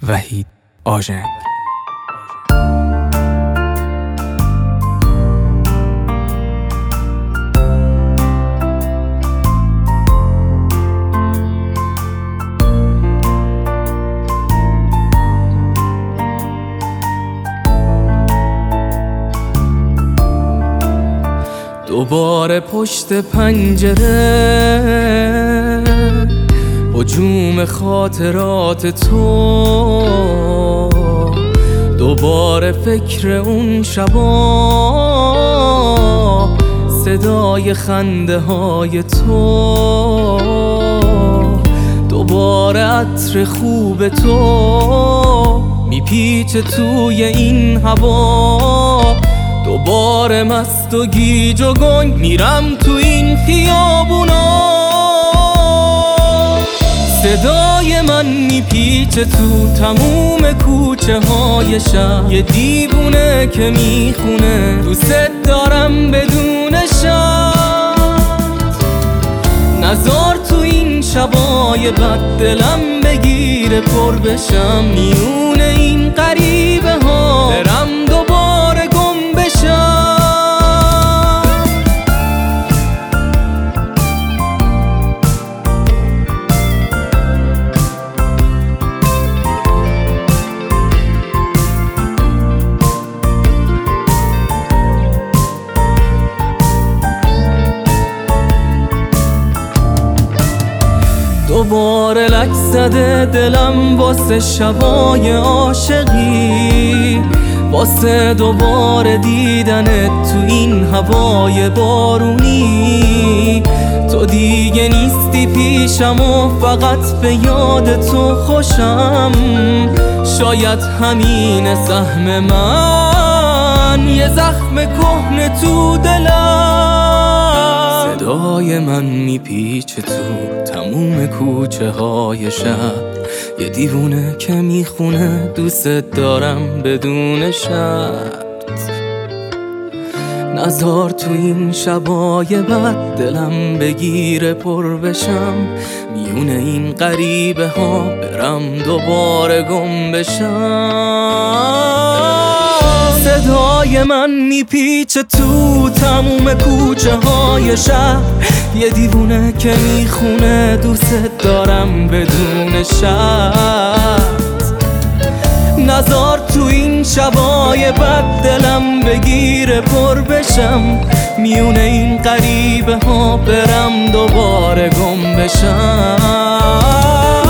وحید آژنگ. دوباره پشت پنجره هجوم خاطرات تو، دوباره فکر اون شبا، صدای خنده های تو، دوباره عطر خوب تو میپیچه توی این هوا، دوباره مست و گیج و گنگ میرم تو این خیابونا، صدای من میپیچه تو تموم کوچه های شهر، یه دیوونه که میخونه دوست دارم بدون شرط، نزار تو این شبای بد دلم بگیره پر بشم میونه این غریبه ها، برم دوباره گم بشم. دوباره لک زده دلم واسه شبای عاشقی، واسه دوباره دیدنت تو این هوای بارونی، تو دیگه نیستی پیشم و فقط به یاد تو خوشم، شاید همین سهم من یه زخم کهنه تو دلم، صدای من میپیچه تو تموم کوچه های شهر، یه دیوونه که میخونه دوست دارم بدون شرط، نزار تو این شبای بد دلم بگیره پر بشم میونه این غریبه ها، برم دوباره گم بشم، صدای من میپیچه تو تموم کوچه های شهر، یه دیوونه که میخونه دوست دارم بدون شرط، نزار تو این شبای بد دلم بگیره پر بشم میونه این غریبه ها، برم دوباره گم بشم.